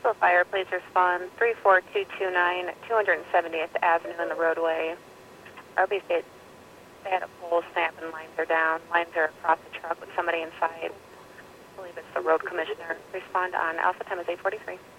Brownsville Fire, please respond 34229 270th Avenue in the roadway. RB State, they had a pole snap and lines are down. Lines are across the truck with somebody inside. I believe it's the road commissioner. Respond on Alpha time is 843.